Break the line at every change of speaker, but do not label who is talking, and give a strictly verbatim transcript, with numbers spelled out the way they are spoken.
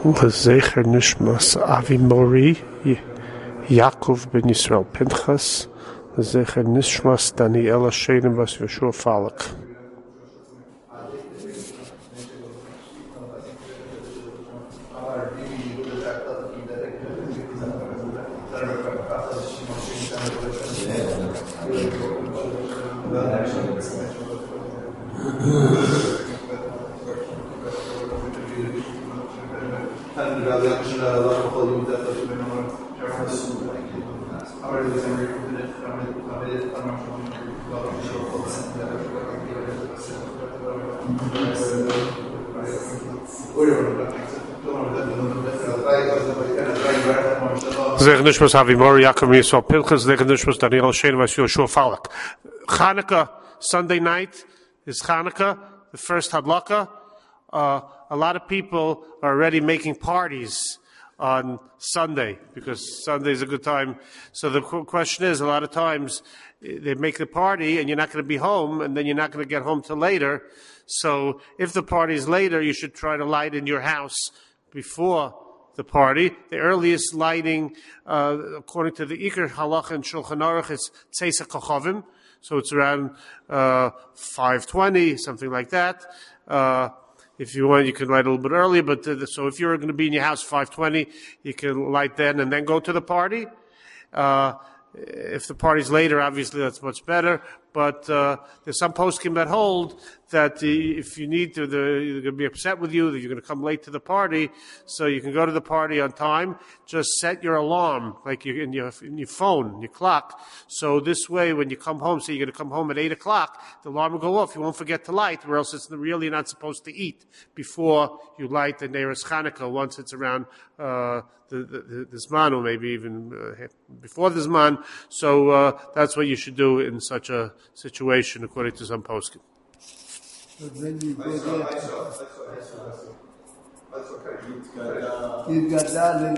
L'zecher nishmas Avi Mori Yaakov ben Yisrael Pinchas. L'zecher nishmas Daniela Sheinem bas Yoshua Falak. Hanukkah, Sunday night is Hanukkah, the first Hadlaka. Uh, a lot of people are already making parties on Sunday because Sunday is a good time. So the question is, a lot of times they make the party and you're not going to be home, and then you're not going to get home till later. So if the party is later, you should try to light in your house before the party. The earliest lighting, uh, according to the Iker Halacha and Shulchan Aruch, is Tzeisa Kochavim. So it's around uh, five twenty, something like that. Uh, if you want, you can light a little bit earlier. But uh, so if you're going to be in your house five twenty, you can light then and then go to the party. Uh, if the party's later, obviously that's much better. But uh, there's some poskim that hold that the, if you need to, the, they're going to be upset with you that you're going to come late to the party, so you can go to the party on time. Just set your alarm, like you, in your in your phone, your clock. So this way, when you come home, say you're going to come home at eight o'clock, the alarm will go off. You won't forget to light, or else it's really not supposed to eat before you light the Neiros Chanukah. Once it's around uh, the, the, the Zman, or maybe even uh, before the Zman. So uh, that's what you should do in such a situation, according to some poskim.
But then you go there.